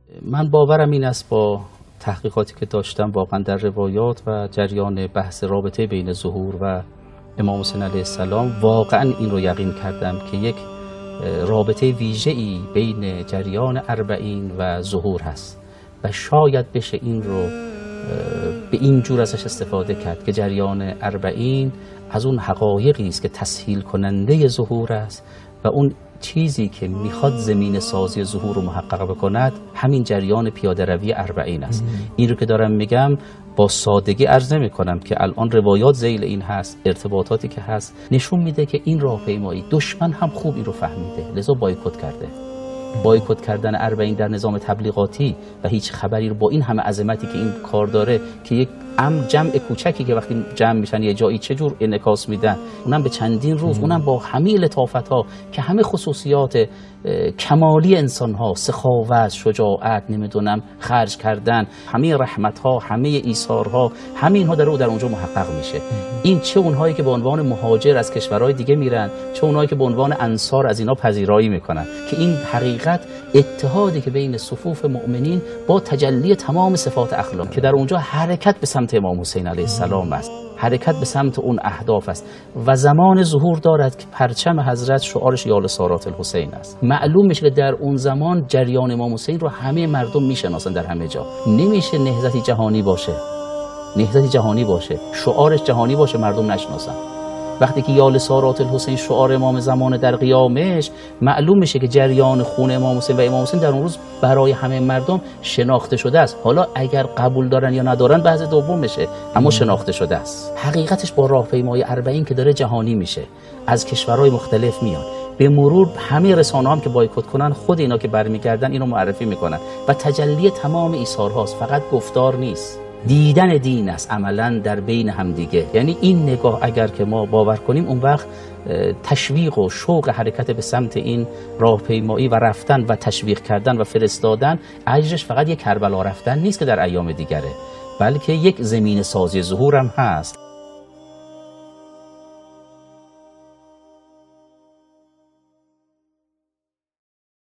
من باورم این است با تحقیقاتی که داشتم واقعا در روایات و جریان بحث رابطه بین ظهور و امام حسین علیه السلام واقعا این رو یقین کردم که یک رابطه ویژه‌ای بین جریان اربعین و ظهور هست و شاید بشه این رو به این جور ازش استفاده کرد که جریان اربعین از اون حقایقی است که تسهیل کننده ظهور است و اون چیزی که میخواد زمین سازی ظهور رو محقق بکند همین جریان پیاده روی اربعین است. این رو که دارم میگم با سادگی عرض نمی کنم که الان روایات ذیل این هست، ارتباطاتی که هست نشون میده که این راهپیمایی دشمن هم خوب این رو فهمیده، لذا بایکوت کرده. بایکوت کردن اربعین در نظام تبلیغاتی و هیچ خبری رو با این همه عظمتی که این کار داره که یک جمع کوچکی که وقتی جمع میشن یه جایی چه جور انعکاس میدن، اونم به چندین روز، اونم با همه لطافت‌ها که همه خصوصیات کمالی انسان‌ها، سخاوت، شجاعت، نمیدونم خرج کردن، همه رحمت‌ها، همه ایثارها، همه اینها در اونجا محقق میشه. این چه اونهایی که به عنوان مهاجر از کشورهای دیگه میرن، چه اونهایی که به عنوان انصار از اینا پذیرایی میکنن، که این حقیقت اتحادی که بین صفوف مؤمنین با تجلی تمام صفات اخلاق که در اونجا حرکت به سمت امام حسین علیه السلام است، حرکت به سمت اون اهداف است و زمان ظهور دارد که پرچم حضرت شعارش یال سارات الحسین است. معلوم میشه که در اون زمان جریان امام حسین رو همه مردم میشناسن در همه جا. نمیشه نهضتی جهانی باشه، نهضتی جهانی باشه، شعارش جهانی باشه مردم نشناسن. وقتی که یال سارات الحسین شعار امام زمان در قیامش، معلوم میشه که جریان خون امام حسین و امام حسین در اون روز برای همه مردم شناخته شده است. حالا اگر قبول دارن یا ندارن بحث دوم میشه، اما شناخته شده است. حقیقتش با راهپیمای اربعین که داره جهانی میشه، از کشورهای مختلف میان، به مرور همه رسانه‌ها هم که بایکوت کنن خود اینا که برمیگردن اینو معرفی میکنن و تجلی تمام ایثارهاست، فقط گفتار نیست. دیدن دین است عملا در بین همدیگه. یعنی این نگاه اگر که ما باور کنیم، اون وقت تشویق و شوق حرکت به سمت این راهپیمایی و رفتن و تشویق کردن و فرستادن، اجرش فقط یک کربلا رفتن نیست که در ایام دیگره، بلکه یک زمین سازی ظهور هم هست.